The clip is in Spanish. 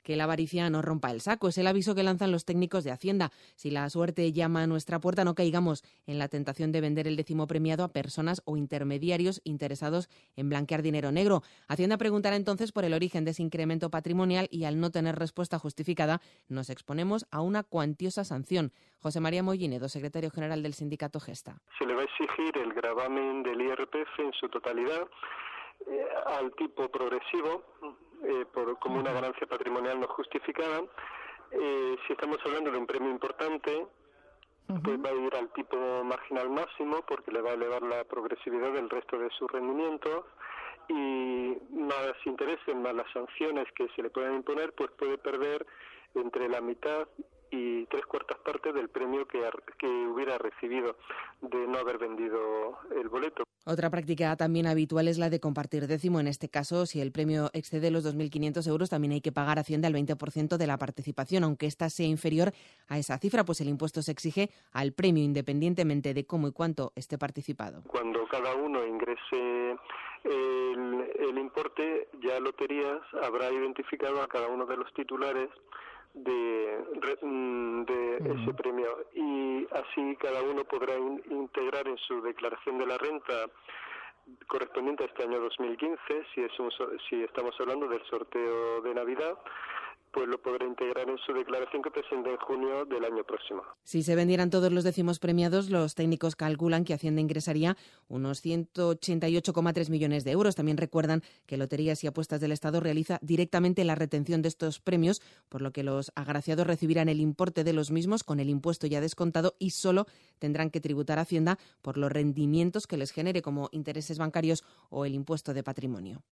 que la avaricia no rompa el saco. Es el aviso que lanzan los técnicos de Hacienda. Si la suerte llama a nuestra puerta, no caigamos en la tentación de vender el décimo premiado a personas o intermediarios interesados en blanquear dinero negro. Hacienda preguntará entonces por el origen de ese incremento patrimonial y, al no tener respuesta justificada, nos exponemos a una cuantiosa sanción. José María Mollinedo, secretario general del sindicato Gesta. Se le va a exigir el gravamen del IRPF en su totalidad al tipo progresivo como una ganancia patrimonial no justificada. Si estamos hablando de un premio importante, pues va a ir al tipo marginal máximo porque le va a elevar la progresividad del resto de sus rendimientos, y más intereses, más las sanciones que se le puedan imponer, pues puede perder entre la mitad y 3/4 partes del premio que hubiera recibido de no haber vendido el boleto. Otra práctica también habitual es la de compartir décimo. En este caso, si el premio excede los 2.500 euros, también hay que pagar a Hacienda el 20% de la participación, aunque ésta sea inferior a esa cifra, pues el impuesto se exige al premio independientemente de cómo y cuánto esté participado. Cuando cada uno ingrese el importe, ya Loterías habrá identificado a cada uno de los titulares de ese premio, y así cada uno podrá integrar en su declaración de la renta correspondiente a este año 2015, si estamos hablando del sorteo de Navidad, pues lo podrá integrar en su declaración que presente en junio del año próximo. Si se vendieran todos los décimos premiados, los técnicos calculan que Hacienda ingresaría unos 188,3 millones de euros. También recuerdan que Loterías y Apuestas del Estado realiza directamente la retención de estos premios, por lo que los agraciados recibirán el importe de los mismos con el impuesto ya descontado y solo tendrán que tributar a Hacienda por los rendimientos que les genere, como intereses bancarios o el impuesto de patrimonio.